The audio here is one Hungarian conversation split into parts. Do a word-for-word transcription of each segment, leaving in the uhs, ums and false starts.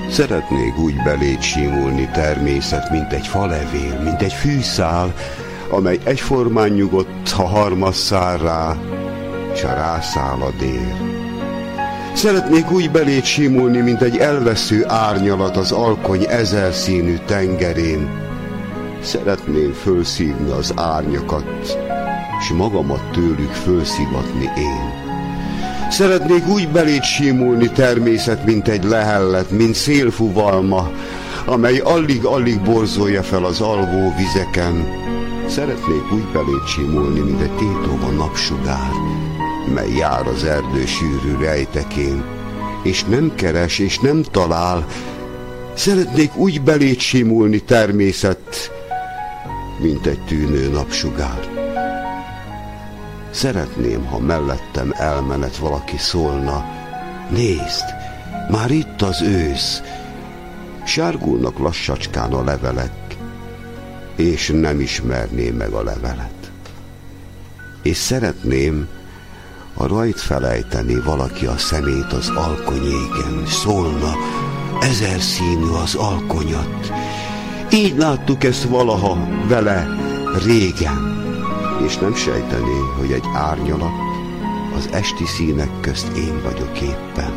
Szeretnék úgy beléd simulni természet, mint egy falevél, mint egy fűszál, amely egyformán nyugodt, ha harmaz száll rá, s a rászáll a dél. Szeretnék úgy beléd simulni, mint egy elvesző árnyalat az alkony ezerszínű tengerén. Szeretném fölszívni az árnyakat, s magamat tőlük fölszivatni én. Szeretnék úgy beléd simulni természet, mint egy lehellet, mint szélfuvalma, amely alig-alig borzolja fel az alvó vizeken. Szeretnék úgy beléd simulni, mint egy tétova napsugár, mely jár az erdő sűrű rejtekén, és nem keres, és nem talál. Szeretnék úgy beléd simulni természet, mint egy tűnő napsugár. Szeretném, ha mellettem elmenet valaki szólna: nézd, már itt az ősz, sárgulnak lassacskán a levelek, és nem ismerné meg a levelet. És szeretném, ha rajt felejtené valaki a szemét az alkonyéken, szólna: ezer színű az alkonyat. Így láttuk ezt valaha vele régen, és nem sejtené, hogy egy árnyalat az esti színek közt én vagyok éppen.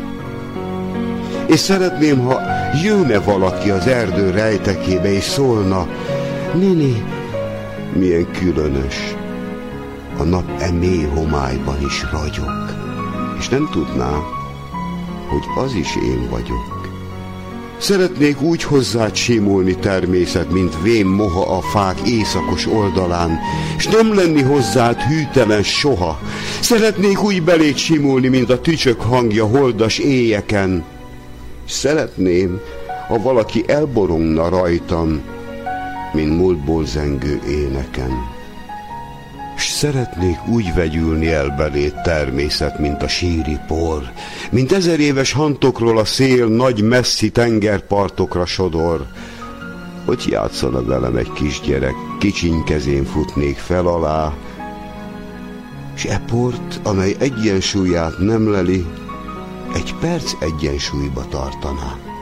És szeretném, ha jönne valaki az erdő rejtekébe, és szólna: Nini, milyen különös, a nap e mély homályban is ragyog, és nem tudná, hogy az is én vagyok. Szeretnék úgy hozzád simulni természet, mint vén moha a fák északos oldalán, s nem lenni hozzád hűtelen soha. Szeretnék úgy beléd simulni, mint a tücsök hangja holdas éjeken. Szeretném, ha valaki elborongna rajtam, mint múltból zengő éneken. S szeretnék úgy vegyülni el beléd természet, mint a síri por, mint ezer éves hantokról a szél nagy messzi tengerpartokra sodor. Hogy játszana velem egy kisgyerek, kicsiny kezén futnék fel alá, s e port, amely egyensúlyát nem leli, egy perc egyensúlyba tartaná.